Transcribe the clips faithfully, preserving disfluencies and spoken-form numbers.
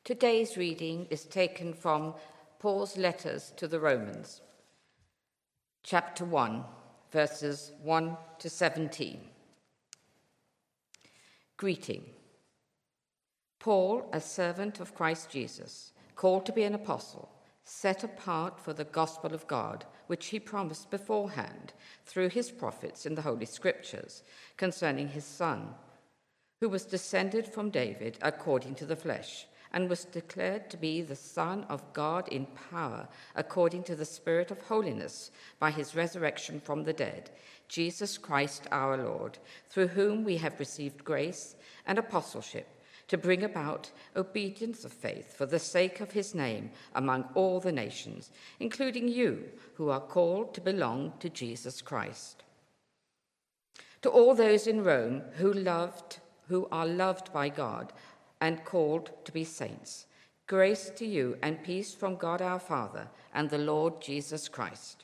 Today's reading is taken from Paul's letters to the Romans, chapter one, verses one to seventeen. Greeting. Paul, a servant of Christ Jesus, called to be an apostle, set apart for the gospel of God, which he promised beforehand through his prophets in the Holy Scriptures, concerning his Son, who was descended from David according to the flesh, and was declared to be the Son of God in power, according to the Spirit of holiness, by his resurrection from the dead, Jesus Christ our Lord, through whom we have received grace and apostleship, to bring about obedience of faith for the sake of his name among all the nations, including you who are called to belong to Jesus Christ. To all those in Rome who loved, who are loved by God and called to be saints, grace to you and peace from God our Father and the Lord Jesus Christ.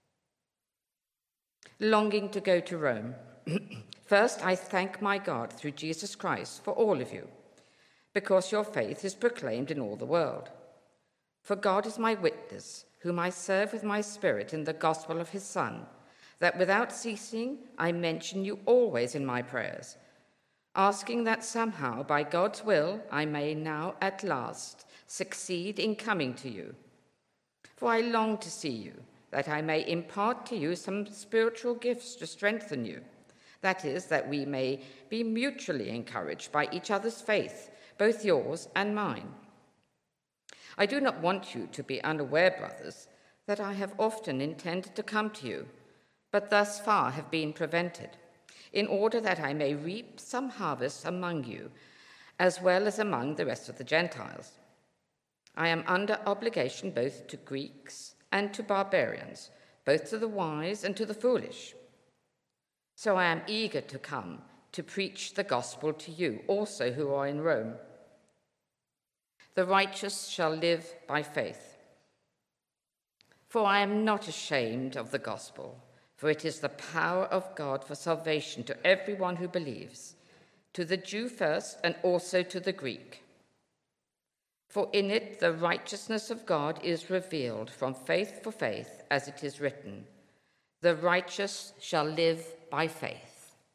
Longing to go to Rome, first I thank my God through Jesus Christ for all of you, because your faith is proclaimed in all the world. For God is my witness, whom I serve with my spirit in the gospel of his Son, that without ceasing I mention you always in my prayers, asking that somehow, by God's will, I may now at last succeed in coming to you. For I long to see you, that I may impart to you some spiritual gifts to strengthen you. That is, that we may be mutually encouraged by each other's faith, both yours and mine. I do not want you to be unaware, brothers, that I have often intended to come to you, but thus far have been prevented, in order that I may reap some harvest among you, as well as among the rest of the Gentiles. I am under obligation both to Greeks and to barbarians, both to the wise and to the foolish. So I am eager to come to preach the gospel to you also who are in Rome. The righteous shall live by faith. For I am not ashamed of the gospel, for it is the power of God for salvation to everyone who believes, to the Jew first and also to the Greek. For in it the righteousness of God is revealed from faith for faith, as it is written, the righteous shall live by faith.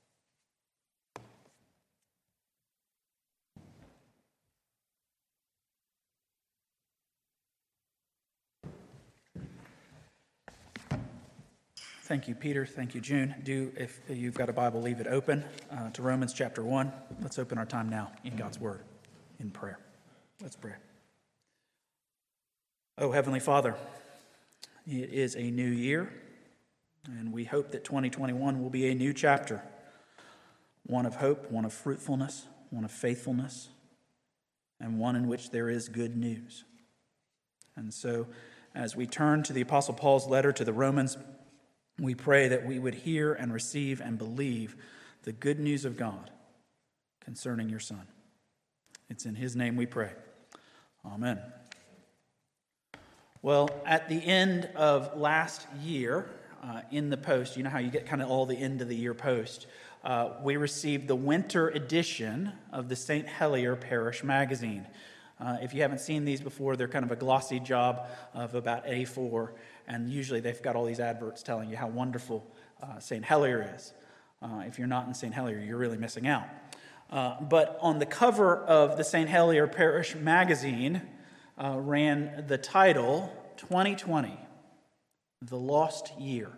Thank you, Peter. Thank you, June. Do, if you've got a Bible, leave it open uh, to Romans chapter one. Let's open our time now in God's Word, in prayer. Let's pray. Oh, Heavenly Father, it is a new year, and we hope that twenty twenty-one will be a new chapter, one of hope, one of fruitfulness, one of faithfulness, and one in which there is good news. And so, as we turn to the Apostle Paul's letter to the Romans, we pray that we would hear and receive and believe the good news of God concerning your Son. It's in his name we pray. Amen. Well, at the end of last year, uh, in the post, you know how you get kind of all the end of the year post, uh, we received the winter edition of the Saint Helier Parish Magazine. Uh, if you haven't seen these before, they're kind of a glossy job of about A four, and usually they've got all these adverts telling you how wonderful uh, Saint Helier is. Uh, if you're not in Saint Helier, you're really missing out. Uh, but on the cover of the Saint Helier Parish Magazine uh, ran the title, twenty twenty, The Lost Year.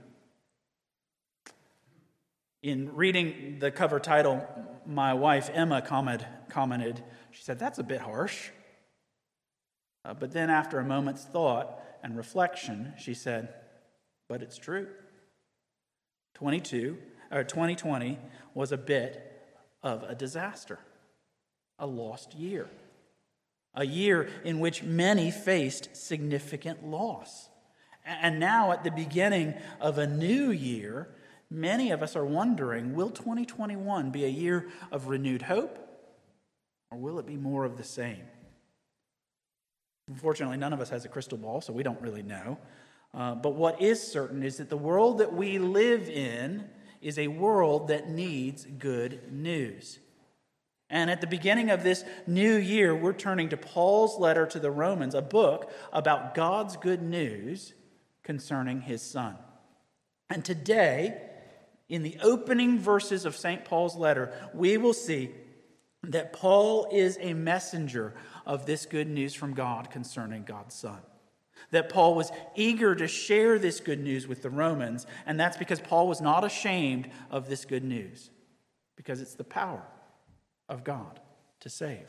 In reading the cover title, my wife Emma comment, commented, she said, "That's a bit harsh." Uh, but then after a moment's thought and reflection, she said, "But it's true. twenty-two, or twenty twenty was a bit of a disaster, a lost year, a year in which many faced significant loss. And now at the beginning of a new year, many of us are wondering, will twenty twenty-one be a year of renewed hope, or will it be more of the same?" Unfortunately, none of us has a crystal ball, so we don't really know. Uh, but what is certain is that the world that we live in is a world that needs good news. And at the beginning of this new year, we're turning to Paul's letter to the Romans, a book about God's good news concerning his Son. And today, in the opening verses of Saint Paul's letter, we will see that Paul is a messenger of this good news from God concerning God's Son. That Paul was eager to share this good news with the Romans, and that's because Paul was not ashamed of this good news, because it's the power of God to save.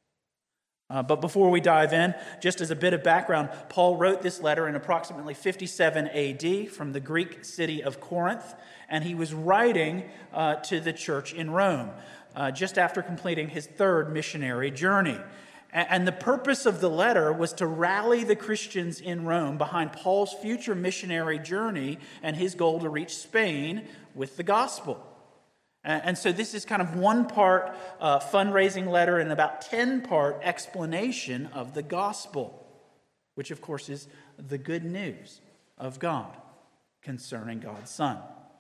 Uh, but before we dive in, just as a bit of background, Paul wrote this letter in approximately fifty-seven A D from the Greek city of Corinth, and he was writing uh, to the church in Rome uh, just after completing his third missionary journey. And the purpose of the letter was to rally the Christians in Rome behind Paul's future missionary journey and his goal to reach Spain with the gospel. And so this is kind of one part uh, fundraising letter and about ten part explanation of the gospel, which of course is the good news of God concerning God's Son.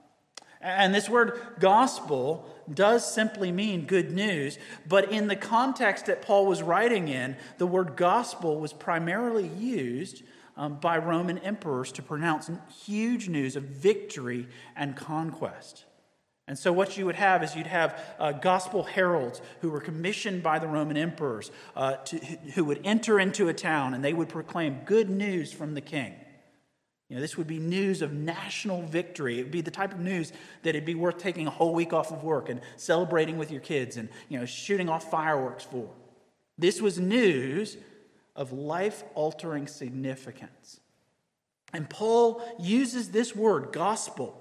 And this word gospel does simply mean good news, but in the context that Paul was writing in, the word gospel was primarily used um, by Roman emperors to pronounce huge news of victory and conquest. And so what you would have is you'd have uh, gospel heralds who were commissioned by the Roman emperors uh, to, who would enter into a town and they would proclaim good news from the king. You know, this would be news of national victory. It would be the type of news that it'd be worth taking a whole week off of work and celebrating with your kids and, you know, shooting off fireworks for. This was news of life-altering significance. And Paul uses this word, gospel,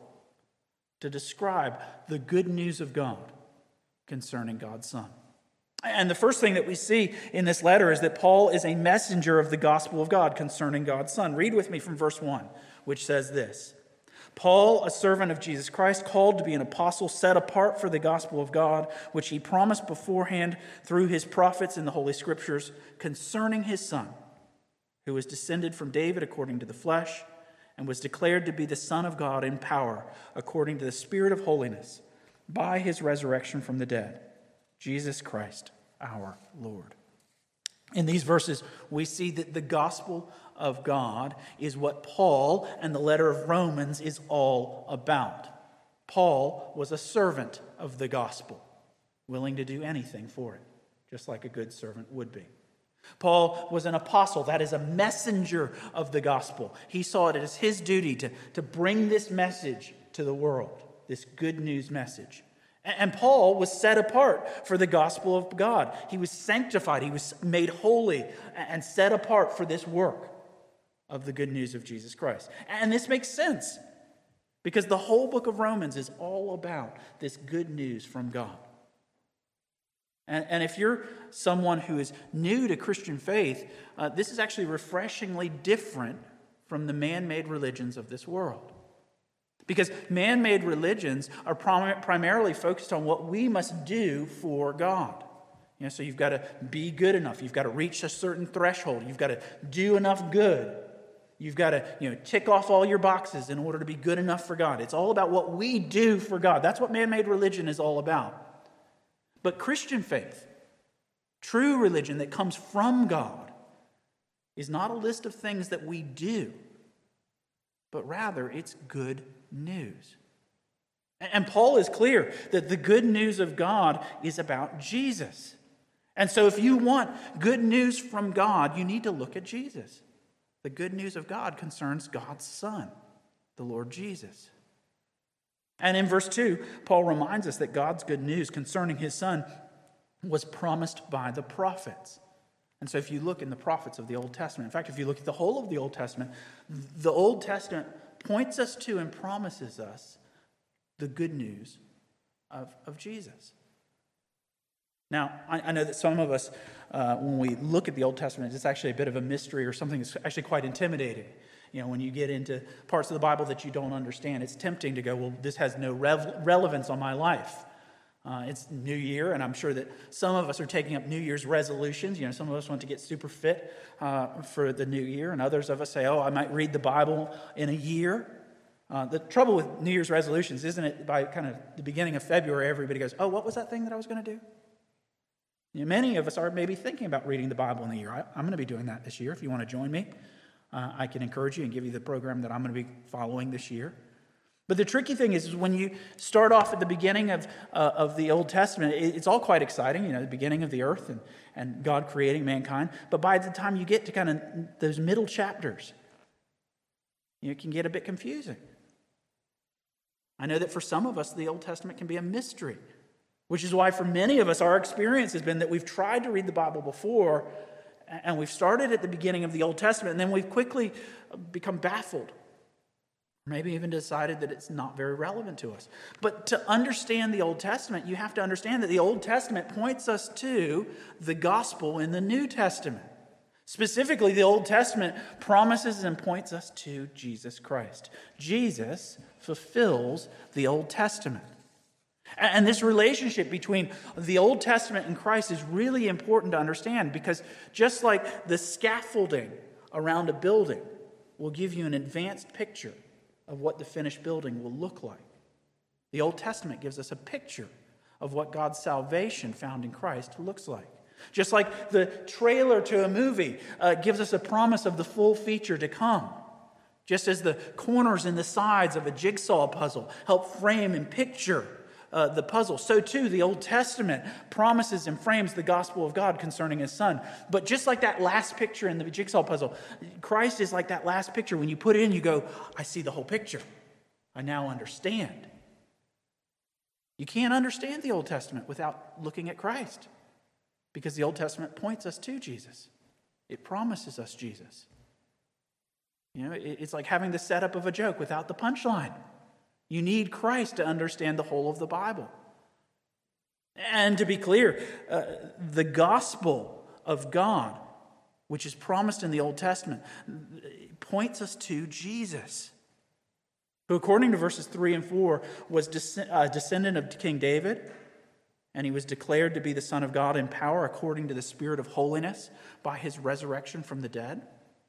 to describe the good news of God concerning God's Son. And the first thing that we see in this letter is that Paul is a messenger of the gospel of God concerning God's Son. Read with me from verse one, which says this: Paul, a servant of Jesus Christ, called to be an apostle, set apart for the gospel of God, which he promised beforehand through his prophets in the Holy Scriptures, concerning his Son, who was descended from David according to the flesh, and was declared to be the Son of God in power, according to the Spirit of holiness, by his resurrection from the dead, Jesus Christ, our Lord. In these verses, we see that the gospel of God is what Paul and the letter of Romans is all about. Paul was a servant of the gospel, willing to do anything for it, just like a good servant would be. Paul was an apostle, that is, a messenger of the gospel. He saw it as his duty to, to bring this message to the world, this good news message. And Paul was set apart for the gospel of God. He was sanctified, he was made holy and set apart for this work of the good news of Jesus Christ. And this makes sense because the whole book of Romans is all about this good news from God. And, and if you're someone who is new to Christian faith, uh, this is actually refreshingly different from the man-made religions of this world. Because man-made religions are prim- primarily focused on what we must do for God. You know, so you've got to be good enough. You've got to reach a certain threshold. You've got to do enough good. You've got to, you know, tick off all your boxes in order to be good enough for God. It's all about what we do for God. That's what man-made religion is all about. But Christian faith, true religion that comes from God, is not a list of things that we do, but rather it's good news. And Paul is clear that the good news of God is about Jesus. And so if you want good news from God, you need to look at Jesus. The good news of God concerns God's Son, the Lord Jesus. And in verse two, Paul reminds us that God's good news concerning his Son was promised by the prophets. And so if you look in the prophets of the Old Testament, in fact, if you look at the whole of the Old Testament, the Old Testament points us to and promises us the good news of, of Jesus. Now, I, I know that some of us, uh, when we look at the Old Testament, it's actually a bit of a mystery or something that's actually quite intimidating. You know, when you get into parts of the Bible that you don't understand, it's tempting to go, well, this has no rev- relevance on my life. Uh, it's New Year, and I'm sure that some of us are taking up New Year's resolutions. You know, some of us want to get super fit uh, for the new year, and others of us say, oh, I might read the Bible in a year. Uh, the trouble with New Year's resolutions, isn't it, by kind of the beginning of February, everybody goes, oh, what was that thing that I was going to do? You know, many of us are maybe thinking about reading the Bible in the year. I, I'm going to be doing that this year. If you want to join me, uh, I can encourage you and give you the program that I'm going to be following this year. But the tricky thing is, is when you start off at the beginning of uh, of the Old Testament, it, it's all quite exciting, you know, the beginning of the earth and, and God creating mankind. But by the time you get to kind of those middle chapters, you know, it can get a bit confusing. I know that for some of us, the Old Testament can be a mystery, which is why for many of us, our experience has been that we've tried to read the Bible before, and we've started at the beginning of the Old Testament, and then we've quickly become baffled. Maybe even decided that it's not very relevant to us. But to understand the Old Testament, you have to understand that the Old Testament points us to the gospel in the New Testament. Specifically, the Old Testament promises and points us to Jesus Christ. Jesus fulfills the Old Testament. And this relationship between the Old Testament and Christ is really important to understand, because just like the scaffolding around a building will give you an advanced picture of what the finished building will look like, the Old Testament gives us a picture of what God's salvation found in Christ looks like. Just like the trailer to a movie uh, gives us a promise of the full feature to come. Just as the corners and the sides of a jigsaw puzzle help frame and picture uh, the puzzle, so too the Old Testament promises and frames the gospel of God concerning his Son. But just like that last picture in the jigsaw puzzle, Christ is like that last picture. When you put it in, you go, I see the whole picture. I now understand. You can't understand the Old Testament without looking at Christ, because the Old Testament points us to Jesus. It promises us Jesus. You know, it's like having the setup of a joke without the punchline. You need Christ to understand the whole of the Bible. And to be clear, uh, the gospel of God, which is promised in the Old Testament, points us to Jesus, who, according to verses three and four, was a descendant of King David, and he was declared to be the Son of God in power according to the Spirit of holiness by his resurrection from the dead.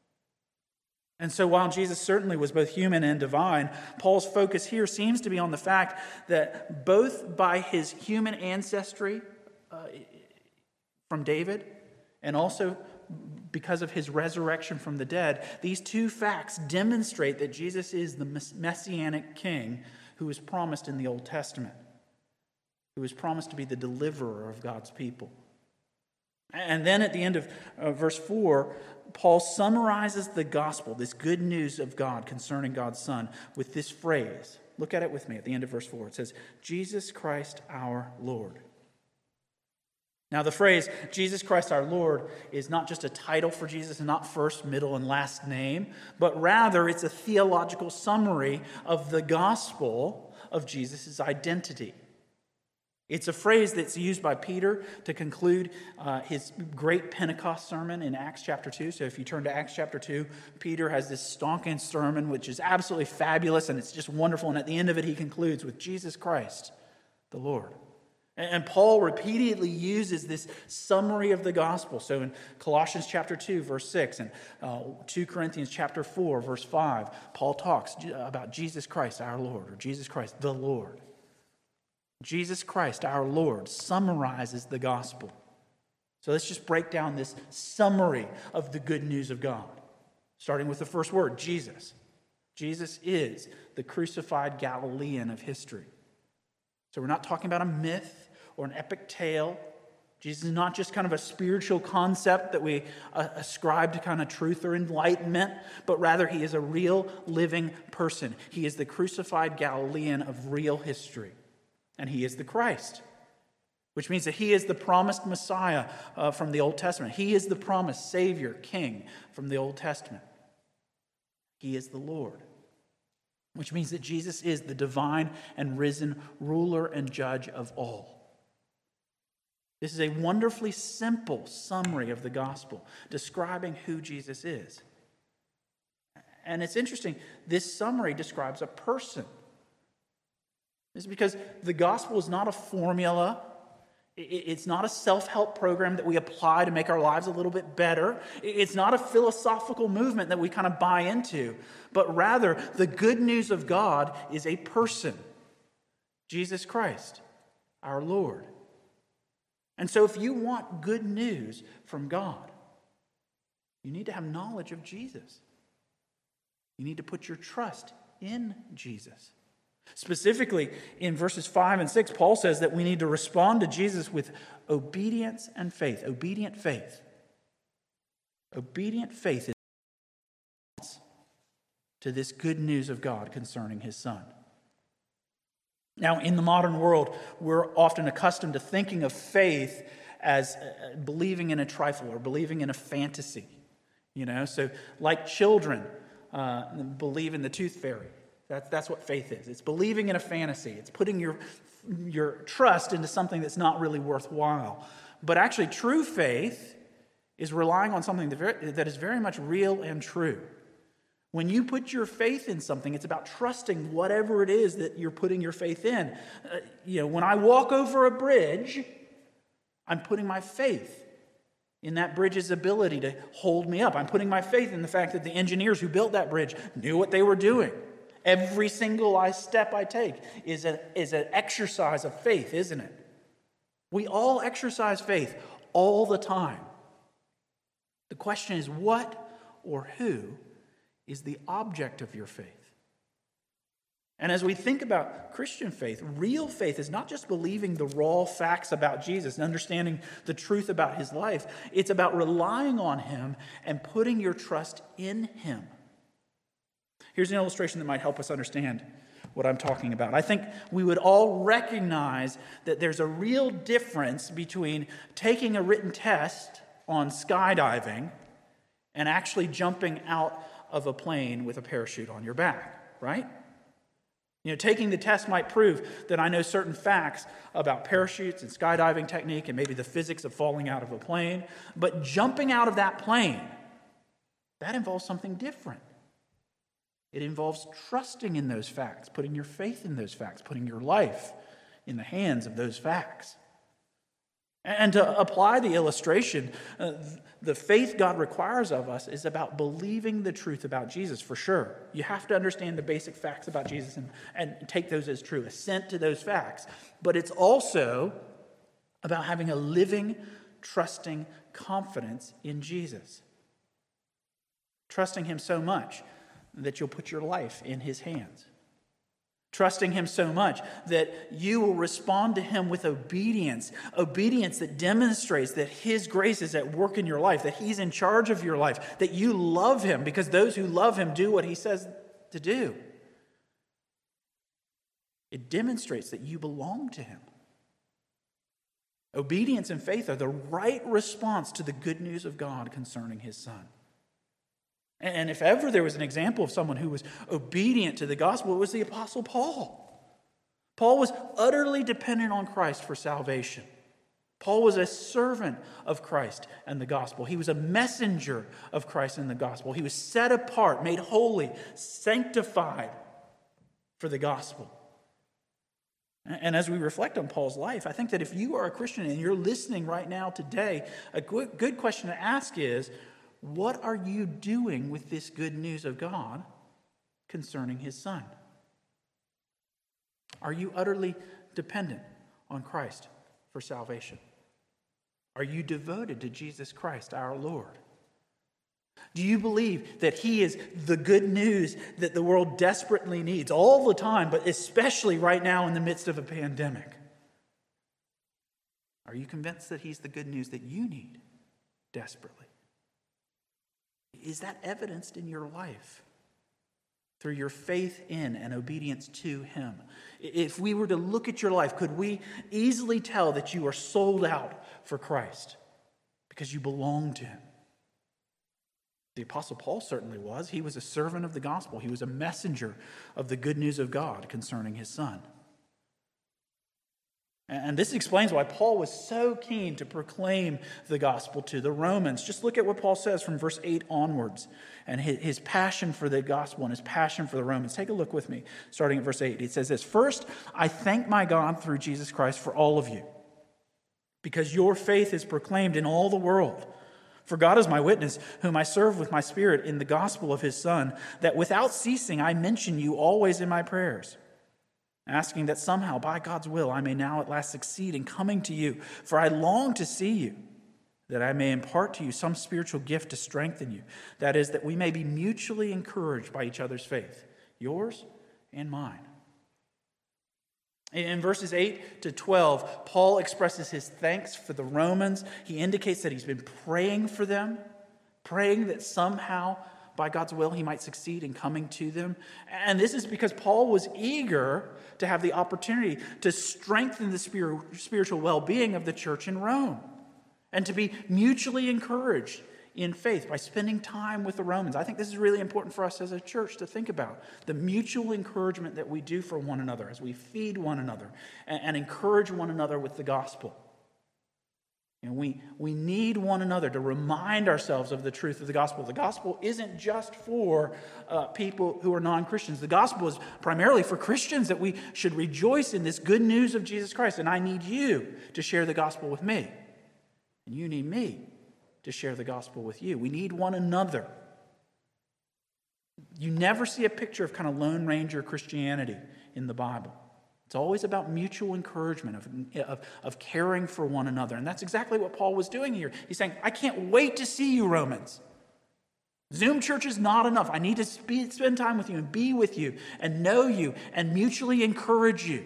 And so while Jesus certainly was both human and divine, Paul's focus here seems to be on the fact that both by his human ancestry uh, from David, and also because of his resurrection from the dead, these two facts demonstrate that Jesus is the messianic king who was promised in the Old Testament, who was promised to be the deliverer of God's people. And then at the end of uh, verse four, Paul summarizes the gospel, this good news of God concerning God's Son, with this phrase. Look at it with me at the end of verse four. It says, Jesus Christ our Lord. Now the phrase, Jesus Christ our Lord, is not just a title for Jesus, and not first, middle, and last name, but rather it's a theological summary of the gospel of Jesus' identity. It's a phrase that's used by Peter to conclude uh, his great Pentecost sermon in Acts chapter two. So if you turn to Acts chapter two, Peter has this stonking sermon, which is absolutely fabulous, and it's just wonderful. And at the end of it, he concludes with Jesus Christ, the Lord. And Paul repeatedly uses this summary of the gospel. So in Colossians chapter two, verse six, and uh, Second Corinthians chapter four, verse five, Paul talks about Jesus Christ, our Lord, or Jesus Christ, the Lord. Jesus Christ, our Lord, summarizes the gospel. So let's just break down this summary of the good news of God. Starting with the first word, Jesus. Jesus is the crucified Galilean of history. So we're not talking about a myth or an epic tale. Jesus is not just kind of a spiritual concept that we uh, ascribe to kind of truth or enlightenment, but rather he is a real living person. He is the crucified Galilean of real history. And he is the Christ, which means that he is the promised Messiah uh, from the Old Testament. He is the promised Savior, King from the Old Testament. He is the Lord, which means that Jesus is the divine and risen ruler and judge of all. This is a wonderfully simple summary of the gospel describing who Jesus is. And it's interesting, this summary describes a person. It's because the gospel is not a formula. It's not a self-help program that we apply to make our lives a little bit better. It's not a philosophical movement that we kind of buy into. But rather, the good news of God is a person, Jesus Christ, our Lord. And so if you want good news from God, you need to have knowledge of Jesus. You need to put your trust in Jesus. Specifically, in verses five and six, Paul says that we need to respond to Jesus with obedience and faith. Obedient faith. Obedient faith is response to this good news of God concerning his Son. Now, in the modern world, we're often accustomed to thinking of faith as believing in a trifle or believing in a fantasy. You know, so like children uh, believe in the tooth fairy. That's, that's what faith is. It's believing in a fantasy. It's putting your, your trust into something that's not really worthwhile. But actually, true faith is relying on something that, very, that is very much real and true. When you put your faith in something, it's about trusting whatever it is that you're putting your faith in. Uh, you know, when I walk over a bridge, I'm putting my faith in that bridge's ability to hold me up. I'm putting my faith in the fact that the engineers who built that bridge knew what they were doing. Every single I step I take is, a, is an exercise of faith, isn't it? We all exercise faith all the time. The question is, what or who is the object of your faith? And as we think about Christian faith, real faith is not just believing the raw facts about Jesus and understanding the truth about his life. It's about relying on him and putting your trust in him. Here's an illustration that might help us understand what I'm talking about. I think we would all recognize that there's a real difference between taking a written test on skydiving and actually jumping out of a plane with a parachute on your back, right? You know, taking the test might prove that I know certain facts about parachutes and skydiving technique and maybe the physics of falling out of a plane, but jumping out of that plane, that involves something different. It involves trusting in those facts, putting your faith in those facts, putting your life in the hands of those facts. And to apply the illustration, uh, the faith God requires of us is about believing the truth about Jesus, for sure. You have to understand the basic facts about Jesus and, and take those as true, assent to those facts. But it's also about having a living, trusting confidence in Jesus. Trusting him so much that you'll put your life in his hands. Trusting him so much that you will respond to him with obedience. Obedience that demonstrates that his grace is at work in your life, that he's in charge of your life, that you love him because those who love him do what he says to do. It demonstrates that you belong to him. Obedience and faith are the right response to the good news of God concerning his Son. And if ever there was an example of someone who was obedient to the gospel, it was the Apostle Paul. Paul was utterly dependent on Christ for salvation. Paul was a servant of Christ and the gospel. He was a messenger of Christ and the gospel. He was set apart, made holy, sanctified for the gospel. And as we reflect on Paul's life, I think that if you are a Christian and you're listening right now today, a good, good question to ask is, what are you doing with this good news of God concerning his Son? Are you utterly dependent on Christ for salvation? Are you devoted to Jesus Christ, our Lord? Do you believe that he is the good news that the world desperately needs all the time, but especially right now in the midst of a pandemic? Are you convinced that he's the good news that you need desperately? Is that evidenced in your life through your faith in and obedience to him? If we were to look at your life, could we easily tell that you are sold out for Christ because you belong to him? The Apostle Paul certainly was. He was a servant of the gospel. He was a messenger of the good news of God concerning his Son. And this explains why Paul was so keen to proclaim the gospel to the Romans. Just look at what Paul says from verse eight onwards and his passion for the gospel and his passion for the Romans. Take a look with me, starting at verse eight. It says this, "First, I thank my God through Jesus Christ for all of you, because your faith is proclaimed in all the world. For God is my witness, whom I serve with my spirit in the gospel of his Son, that without ceasing I mention you always in my prayers. asking that somehow, by God's will, I may now at last succeed in coming to you. For I long to see you, that I may impart to you some spiritual gift to strengthen you. That is, that we may be mutually encouraged by each other's faith, yours and mine. In verses eight to twelve, Paul expresses his thanks for the Romans. He indicates that he's been praying for them, praying that somehow, by God's will, he might succeed in coming to them. And this is because Paul was eager to have the opportunity to strengthen the spiritual well-being of the church in Rome and to be mutually encouraged in faith by spending time with the Romans. I think this is really important for us as a church to think about, the mutual encouragement that we do for one another as we feed one another and, and encourage one another with the gospel. And we, we need one another to remind ourselves of the truth of the gospel. The gospel isn't just for uh, people who are non-Christians. The gospel is primarily for Christians, that we should rejoice in this good news of Jesus Christ. And I need you to share the gospel with me. And you need me to share the gospel with you. We need one another. You never see a picture of kind of Lone Ranger Christianity in the Bible. It's always about mutual encouragement, of, of, of caring for one another. And that's exactly what Paul was doing here. He's saying, I can't wait to see you, Romans. Zoom church is not enough. I need to spe- spend time with you and be with you and know you and mutually encourage you.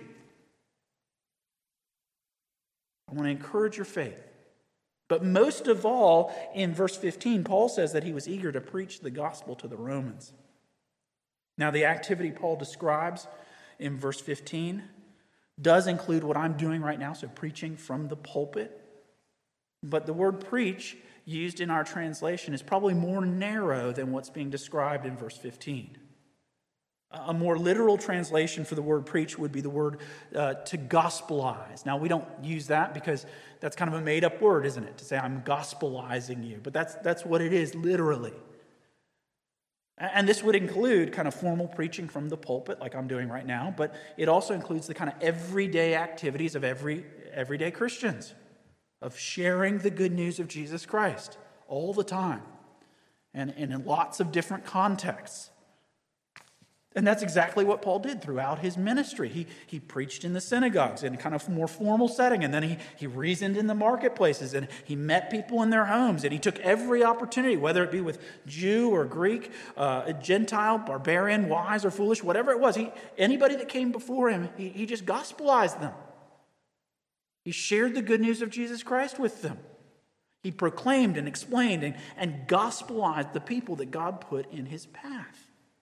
I want to encourage your faith. But most of all, in verse fifteen, Paul says that he was eager to preach the gospel to the Romans. Now, the activity Paul describes in verse fifteen does include what I'm doing right now, so preaching from the pulpit. But the word preach used in our translation is probably more narrow than what's being described in verse fifteen. A more literal translation for the word preach would be the word uh, to gospelize. Now, we don't use that because that's kind of a made-up word, isn't it? To say, I'm gospelizing you. But that's, that's what it is, literally. And this would include kind of formal preaching from the pulpit, like I'm doing right now, but it also includes the kind of everyday activities of every everyday Christians, of sharing the good news of Jesus Christ all the time, and, and in lots of different contexts. And that's exactly what Paul did throughout his ministry. He, he preached in the synagogues in a kind of more formal setting, and then he, he reasoned in the marketplaces, and he met people in their homes, and he took every opportunity, whether it be with Jew or Greek, uh, Gentile, barbarian, wise or foolish, whatever it was. He, anybody that came before him, he, he just gospelized them. He shared the good news of Jesus Christ with them. He proclaimed and explained and, and gospelized the people that God put in his path.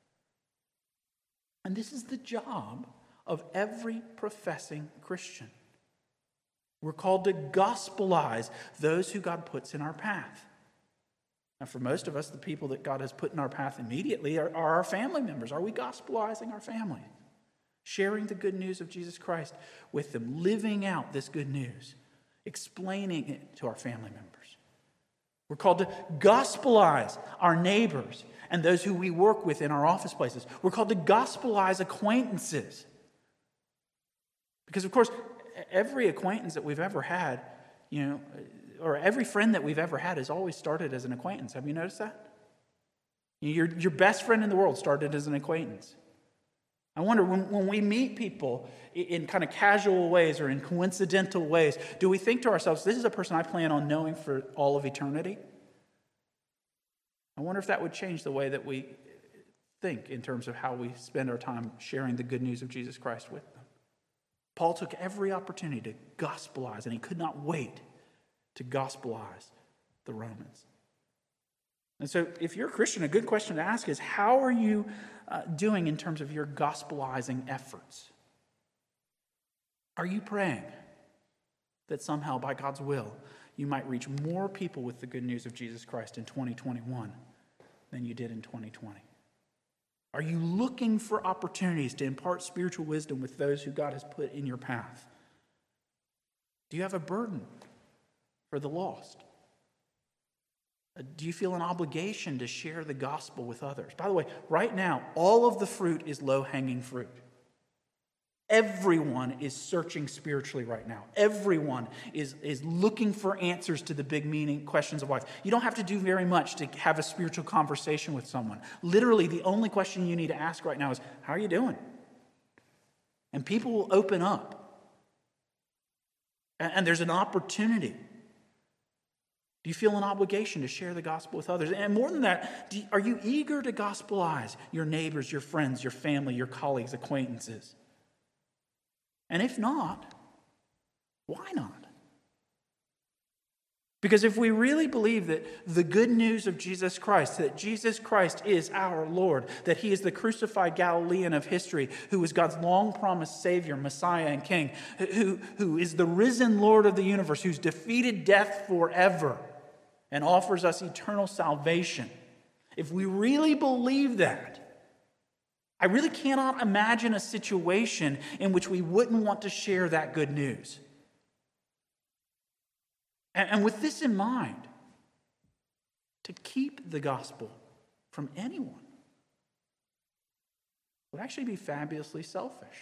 And this is the job of every professing Christian. We're called to gospelize those who God puts in our path. Now, for most of us, the people that God has put in our path immediately are, are our family members. Are we gospelizing our family? Sharing the good news of Jesus Christ with them, living out this good news, explaining it to our family members. We're called to gospelize our neighbors and those who we work with in our office places. We're called to gospelize acquaintances. Because, of course, every acquaintance that we've ever had, you know, or every friend that we've ever had has always started as an acquaintance. Have you noticed that? Your, your best friend in the world started as an acquaintance. I wonder, when, when we meet people in, in kind of casual ways or in coincidental ways, do we think to ourselves, this is a person I plan on knowing for all of eternity? I wonder if that would change the way that we think in terms of how we spend our time sharing the good news of Jesus Christ with them. Paul took every opportunity to gospelize, and he could not wait to gospelize the Romans. And so if you're a Christian, a good question to ask is, how are you uh, doing in terms of your gospelizing efforts? Are you praying that somehow, by God's will, you might reach more people with the good news of Jesus Christ in twenty twenty-one than you did in twenty twenty? Are you looking for opportunities to impart spiritual wisdom with those who God has put in your path? Do you have a burden for the lost? Do you feel an obligation to share the gospel with others? By the way, right now, all of the fruit is low-hanging fruit. Everyone is searching spiritually right now. Everyone is, is looking for answers to the big meaning questions of life. You don't have to do very much to have a spiritual conversation with someone. Literally, the only question you need to ask right now is, how are you doing? And people will open up. And there's an opportunity. Do you feel an obligation to share the gospel with others? And more than that, do you, are you eager to gospelize your neighbors, your friends, your family, your colleagues, acquaintances? And if not, why not? Because if we really believe that the good news of Jesus Christ, that Jesus Christ is our Lord, that he is the crucified Galilean of history, who is God's long-promised Savior, Messiah, and King, who, who is the risen Lord of the universe, who's defeated death forever and offers us eternal salvation, if we really believe that, I really cannot imagine a situation in which we wouldn't want to share that good news. And with this in mind, to keep the gospel from anyone would actually be fabulously selfish.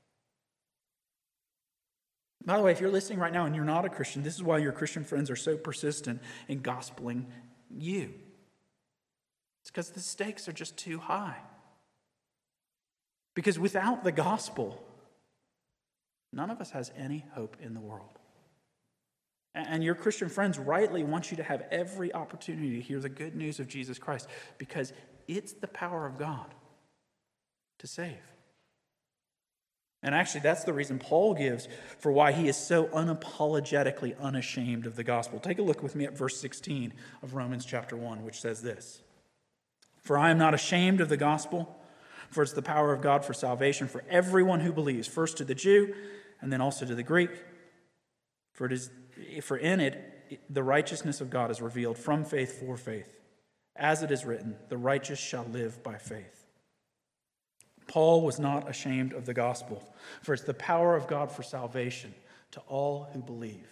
By the way, if you're listening right now and you're not a Christian, this is why your Christian friends are so persistent in gospeling you. It's because the stakes are just too high. Because without the gospel, none of us has any hope in the world. And your Christian friends rightly want you to have every opportunity to hear the good news of Jesus Christ, because it's the power of God to save. And actually, that's the reason Paul gives for why he is so unapologetically unashamed of the gospel. Take a look with me at verse sixteen of Romans chapter one, which says this: "For I am not ashamed of the gospel, for it's the power of God for salvation for everyone who believes, first to the Jew and then also to the Greek. For it is For in it, the righteousness of God is revealed from faith for faith. As it is written, the righteous shall live by faith." Paul was not ashamed of the gospel, for it's the power of God for salvation to all who believe.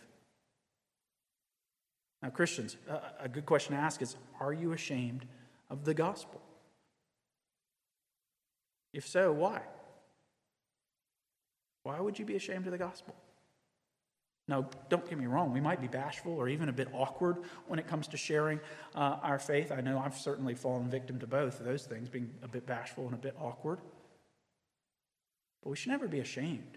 Now, Christians, a good question to ask is, are you ashamed of the gospel? If so, why? Why would you be ashamed of the gospel? Now, don't get me wrong, we might be bashful or even a bit awkward when it comes to sharing uh, our faith. I know I've certainly fallen victim to both of those things, being a bit bashful and a bit awkward. But we should never be ashamed.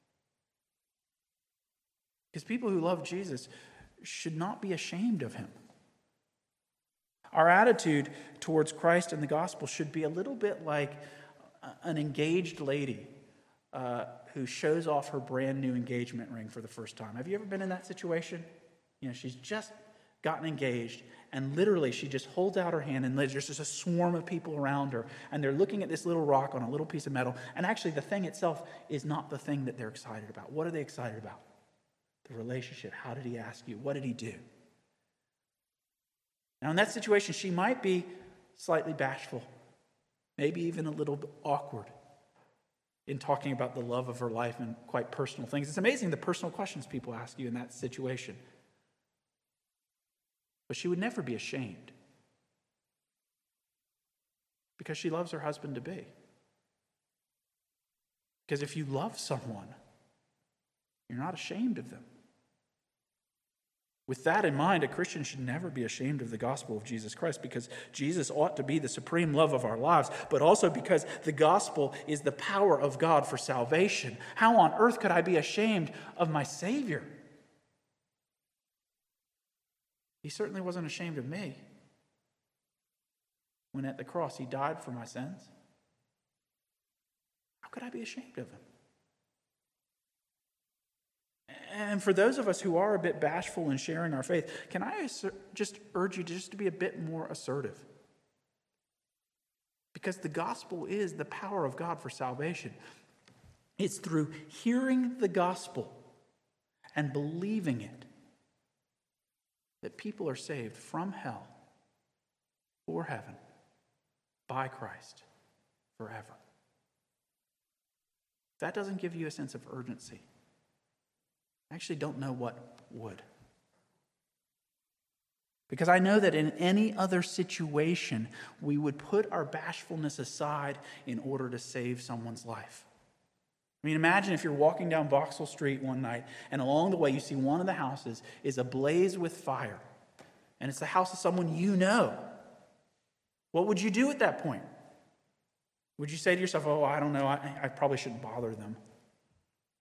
Because people who love Jesus should not be ashamed of him. Our attitude towards Christ and the gospel should be a little bit like an engaged lady uh, who shows off her brand new engagement ring for the first time. Have you ever been in that situation? You know, she's just gotten engaged, and literally she just holds out her hand, and there's just a swarm of people around her, and they're looking at this little rock on a little piece of metal, and actually the thing itself is not the thing that they're excited about. What are they excited about? The relationship. How did he ask you? What did he do? Now, in that situation, she might be slightly bashful, maybe even a little bit awkward in talking about the love of her life and quite personal things. It's amazing the personal questions people ask you in that situation. But she would never be ashamed, because she loves her husband to be. Because if you love someone, you're not ashamed of them. With that in mind, a Christian should never be ashamed of the gospel of Jesus Christ, because Jesus ought to be the supreme love of our lives, but also because the gospel is the power of God for salvation. How on earth could I be ashamed of my Savior? He certainly wasn't ashamed of me when at the cross he died for my sins. How could I be ashamed of him? And for those of us who are a bit bashful in sharing our faith, can I assert, just urge you just to be a bit more assertive? Because the gospel is the power of God for salvation. It's through hearing the gospel and believing it that people are saved from hell or heaven by Christ forever. If that doesn't give you a sense of urgency, I actually don't know what would. Because I know that in any other situation, we would put our bashfulness aside in order to save someone's life. I mean, imagine if you're walking down Vauxhall Street one night, and along the way you see one of the houses is ablaze with fire, and it's the house of someone you know. What would you do at that point? Would you say to yourself, oh, I don't know, I, I probably shouldn't bother them?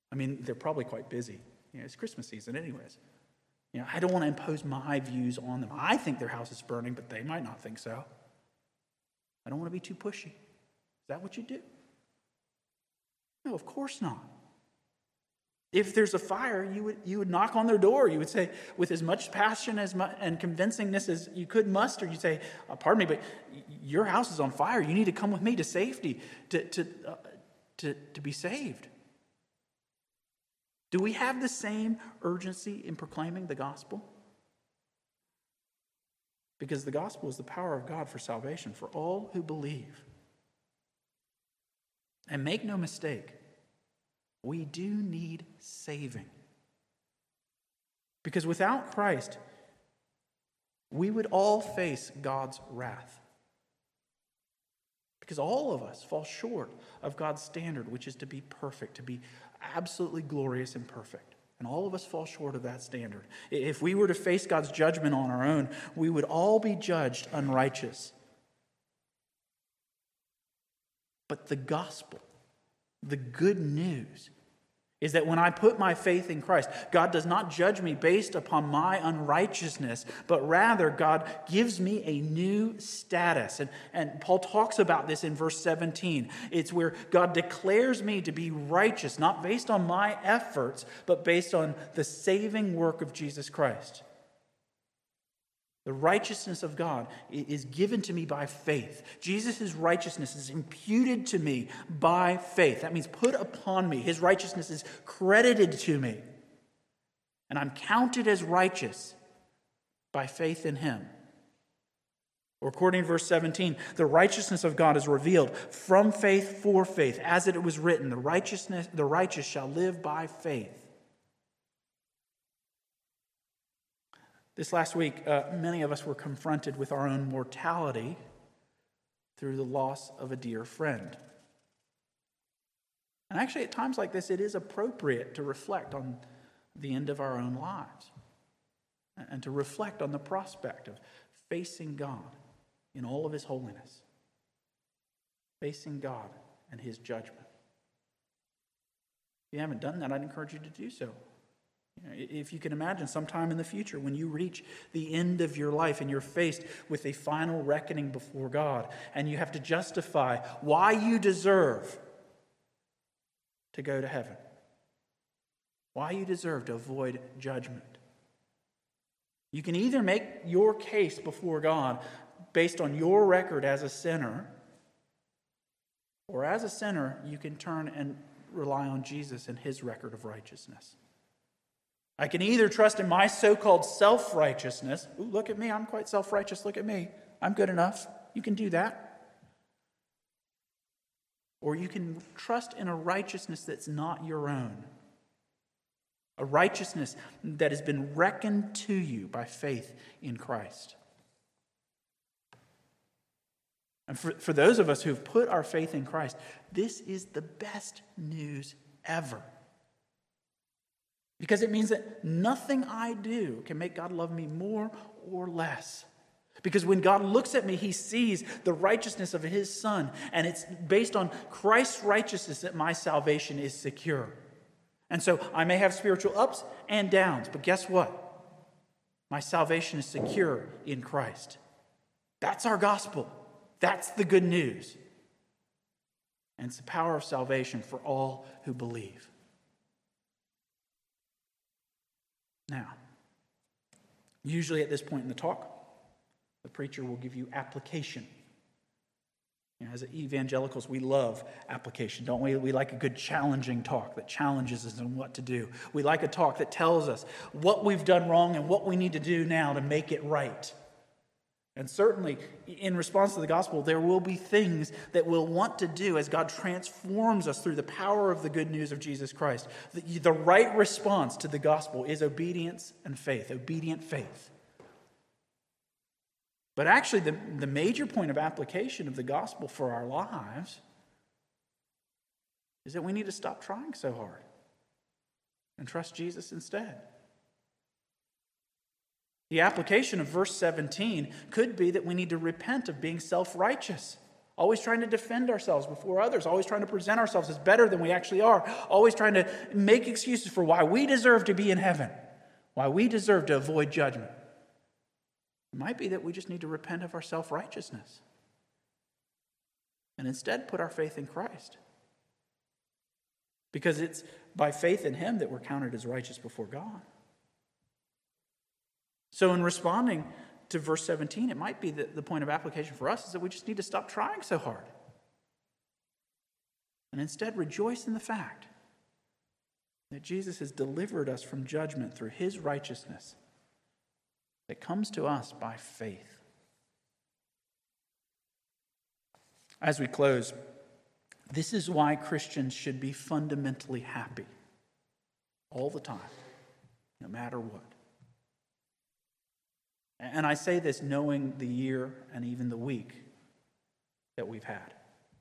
I mean, they're probably quite busy. You know, it's Christmas season anyways. You know, I don't want to impose my views on them. I think their house is burning, but they might not think so. I don't want to be too pushy. Is that what you do? No, of course not. If there's a fire, you would you would knock on their door. You would say, with as much passion as mu- and convincingness as you could muster, you'd say, uh, pardon me, but your house is on fire. You need to come with me to safety, to, to, uh, to, to be saved. Do we have the same urgency in proclaiming the gospel? Because the gospel is the power of God for salvation for all who believe. And make no mistake, we do need saving. Because without Christ, we would all face God's wrath. Because all of us fall short of God's standard, which is to be perfect, to be absolutely glorious and perfect. And all of us fall short of that standard. If we were to face God's judgment on our own, we would all be judged unrighteous. But the gospel, the good news, is that when I put my faith in Christ, God does not judge me based upon my unrighteousness, but rather God gives me a new status. And, and Paul talks about this in verse seventeen. It's where God declares me to be righteous, not based on my efforts, but based on the saving work of Jesus Christ. The righteousness of God is given to me by faith. Jesus' righteousness is imputed to me by faith. That means put upon me. His righteousness is credited to me. And I'm counted as righteous by faith in him. Or according to verse seventeen, the righteousness of God is revealed from faith for faith. As it was written, the righteousness, the righteous shall live by faith. This last week, uh, many of us were confronted with our own mortality through the loss of a dear friend. And actually, at times like this, it is appropriate to reflect on the end of our own lives and to reflect on the prospect of facing God in all of his holiness, facing God and his judgment. If you haven't done that, I'd encourage you to do so. If you can imagine sometime in the future when you reach the end of your life and you're faced with a final reckoning before God and you have to justify why you deserve to go to heaven, why you deserve to avoid judgment. You can either make your case before God based on your record as a sinner, or as a sinner, you can turn and rely on Jesus and his record of righteousness. I can either trust in my so-called self-righteousness. Ooh, look at me, I'm quite self-righteous, look at me. I'm good enough. You can do that. Or you can trust in a righteousness that's not your own. A righteousness that has been reckoned to you by faith in Christ. And for, for those of us who've put our faith in Christ, this is the best news ever. Because it means that nothing I do can make God love me more or less. Because when God looks at me, he sees the righteousness of his Son. And it's based on Christ's righteousness that my salvation is secure. And so I may have spiritual ups and downs. But guess what? My salvation is secure in Christ. That's our gospel. That's the good news. And it's the power of salvation for all who believe. Now, usually at this point in the talk, the preacher will give you application. You know, as evangelicals, we love application, don't we? We like a good challenging talk that challenges us on what to do. We like a talk that tells us what we've done wrong and what we need to do now to make it right. And certainly, in response to the gospel, there will be things that we'll want to do as God transforms us through the power of the good news of Jesus Christ. The, the right response to the gospel is obedience and faith, obedient faith. But actually, the, the major point of application of the gospel for our lives is that we need to stop trying so hard and trust Jesus instead. The application of verse seventeen could be that we need to repent of being self-righteous. always trying to defend ourselves before others, always trying to present ourselves as better than we actually are, always trying to make excuses for why we deserve to be in heaven, why we deserve to avoid judgment. It might be that we just need to repent of our self-righteousness and instead put our faith in Christ. Because it's by faith in him that we're counted as righteous before God. So in responding to verse seventeen, it might be that the point of application for us is that we just need to stop trying so hard and instead rejoice in the fact that Jesus has delivered us from judgment through his righteousness that comes to us by faith. As we close, this is why Christians should be fundamentally happy all the time, no matter what. And I say this knowing the year and even the week that we've had.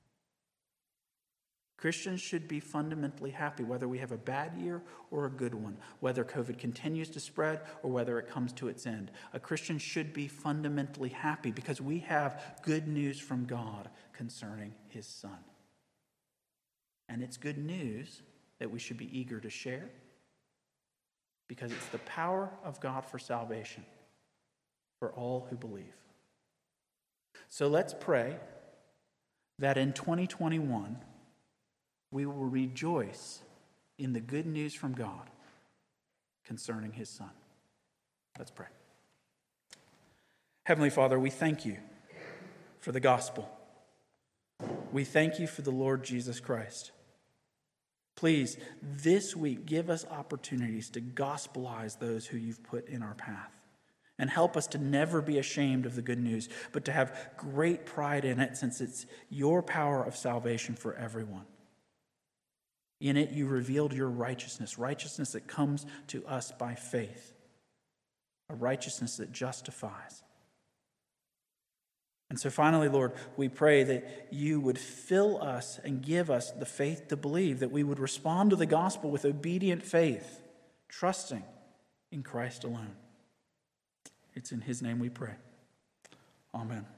Christians should be fundamentally happy whether we have a bad year or a good one, whether COVID continues to spread or whether it comes to its end. A Christian should be fundamentally happy because we have good news from God concerning his Son. And it's good news that we should be eager to share because it's the power of God for salvation for all who believe. So let's pray that in twenty twenty-one, we will rejoice in the good news from God concerning his Son. Let's pray. Heavenly Father, we thank you for the gospel. We thank you for the Lord Jesus Christ. Please, this week, give us opportunities to gospelize those who you've put in our path. And help us to never be ashamed of the good news, but to have great pride in it since it's your power of salvation for everyone. In it, you revealed your righteousness, righteousness that comes to us by faith, a righteousness that justifies. And so finally, Lord, we pray that you would fill us and give us the faith to believe, that we would respond to the gospel with obedient faith, trusting in Christ alone. It's in his name we pray. Amen.